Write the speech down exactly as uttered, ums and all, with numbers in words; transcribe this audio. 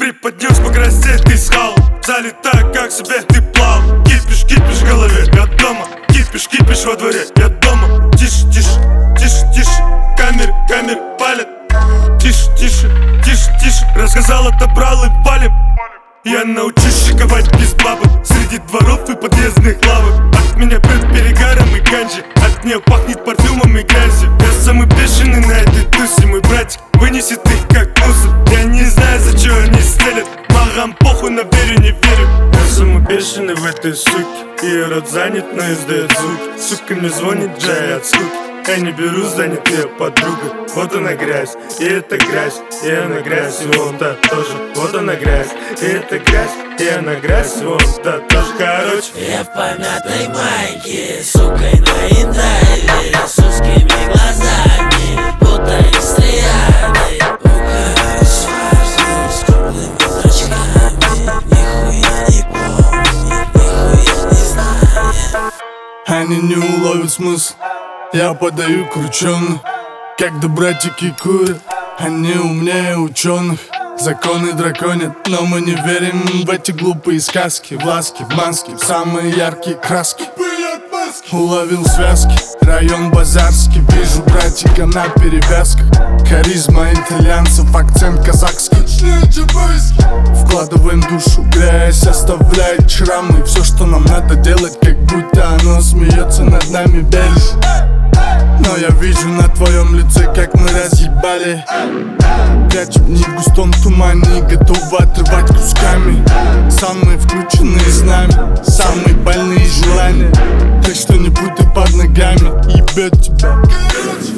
Приподнес по красоте, ты схал. Залетай, как себе ты плал. Кипиш, кипиш в голове, я дома. Кипиш, кипиш во дворе, я дома. Тише, тише, тише, тише. Камеры, камеры палят. Тише, тише, тише, тише. Рассказал, отобрал и валим. Я научусь шиковать без бабы среди дворов и подъездных лавок. От меня прет перегаром и ганджи. От нее пахнет парфюмом и грязью. Я самый бешеный на этой тусе. Мой братик вынесет их как мусор. Я не знаю, за что они стелят. Магам похуй, на верю, не верю. Я самый бешеный в этой суке. Ее рот занят, но издает звуки. Сука мне звонит, Джай от скуки. Я не беру, занят ее подруга. Вот она грязь, и это грязь, и она грязь, и вон та тоже. Вот она грязь, и это грязь, и она грязь, и вон та тоже. Короче, я в помятой майке, сукой на интайве, с узкими глазами, будто из триады. Пугаюсь фразы с круглыми зрачками. Нихуя не помню, нихуя не знаю. Они не уловят смысл. Я подаю крученых, когда братики курят. Они умнее ученых. Законы драконят, но мы не верим в эти глупые сказки. В ласки, в маске, в самые яркие краски. Уловил связки, район базарский. Вижу братика на перевязках. Харизма итальянцев, акцент казахский. Вкладываем душу, грязь оставляет шрамы. Все, что нам надо делать, как будто оно смеется над нами, белишь. Но я вижу на твоем лице, как мы разъебали. Прячем в них густом тумане, готовы отрывать кусками. Самые включенные с нами, самые больные желания. Так что не путай под ногами, ебет тебя.